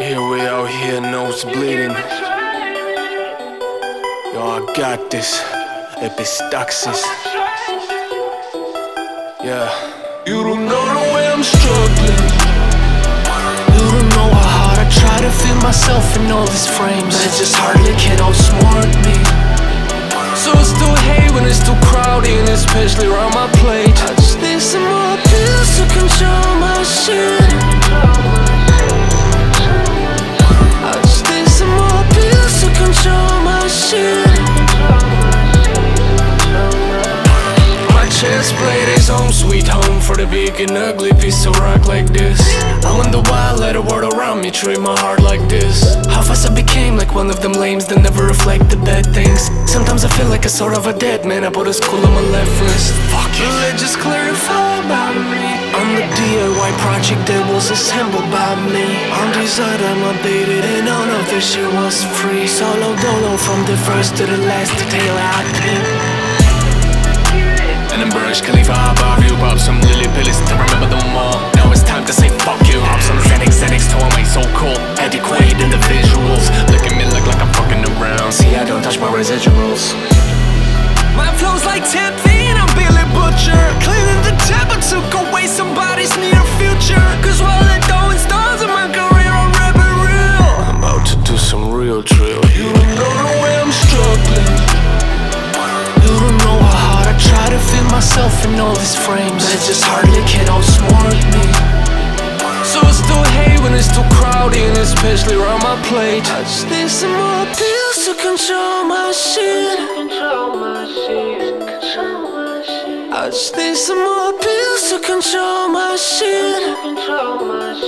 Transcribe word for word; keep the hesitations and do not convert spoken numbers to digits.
Here we out here, nose bleeding. Yo, I got this. Epistaxis. Yeah. You don't know the way I'm struggling. You don't know how hard I try to feel myself in all these frames. But it just hardly can outsmart me. So I still hate when it's too crowded, and especially around my plate. I just need some more pills to control my shit. I just need some more pills to control my shit. My chest plate is home sweet home for the big and ugly piece of rock like this. I wonder why I let the world around me treat my heart like this. How fast I became like one of them lames that never reflect the bad things. Sometimes I feel like a sort of a dead man. I put a school on my left wrist. Fuck it. Let just clarify about me. I'm the D I Y project that was assembled by me. On this side I'm updated and none of this shit was free. Solo dolo from the first to the last detail I pick. And then Burj Khalifa above you. Pop some lily pills to remember them all. Now it's time to say fuck you. Hop some Xanax, Xanax to my so cool. Adequate in the visuals. Look at me look like I'm fucking around. See, I don't touch my residuals. My flow's like ten feet, I'm Billy Butcher. Cleaning the table, took away somebody's near future. Cause while they're throwing stars in my career, I'm rapping real. I'm about to do some real drill. You don't know the way I'm struggling. You don't know how hard I try to feel myself in all these frames. But it just hardly can outsmart me. So I still hate when it's too crowded, and especially around my plate. I just need some more pills to control my shit. I just need some more pills to control my shit.